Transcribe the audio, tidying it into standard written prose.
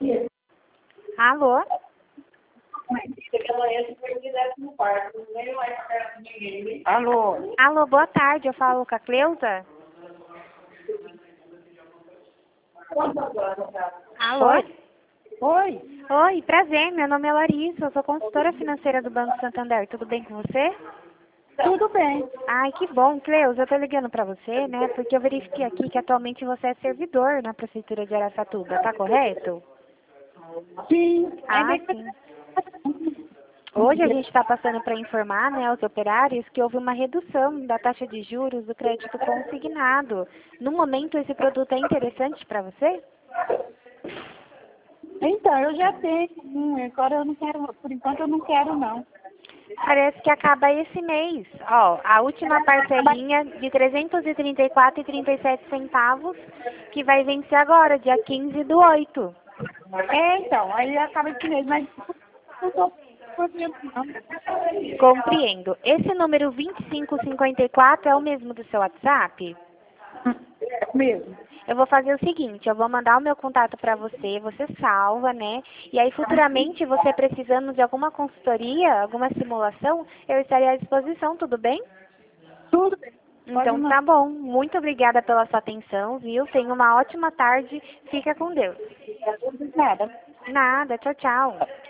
Alô? Alô? Alô, boa tarde. Eu falo com a Cleusa? Alô? Oi? Oi? Oi, prazer. Meu nome é Larissa. Eu sou consultora financeira do Banco Santander. Tudo bem com você? Tudo bem. Ai, que bom, Cleusa. Eu tô ligando pra você, né? Porque eu verifiquei aqui que atualmente você é servidor na Prefeitura de Araçatuba. Tá correto? Sim. Ah, sim. Hoje a gente está passando para informar, né, aos operários que houve uma redução da taxa de juros do crédito consignado. No momento, esse produto é interessante para você? Então, eu já tenho. Agora eu não quero, por enquanto eu não quero não. Parece que acaba esse mês. Ó, a última parcelinha de R$ 334,37, que vai vencer agora, dia 15/8. Então, aí acaba esse mês, mas não tô por tempo não. Compreendo. Esse número 2554 é o mesmo do seu WhatsApp? É mesmo. Eu vou fazer o seguinte, eu vou mandar o meu contato para você, você salva, né? E aí futuramente, você precisando de alguma consultoria, alguma simulação, eu estarei à disposição, tudo bem? Tudo bem. Pode Então mandar. tá bom. Muito obrigada pela sua atenção, viu? Tenha uma ótima tarde. Fica com Deus. Nada. Nada, tchau, tchau.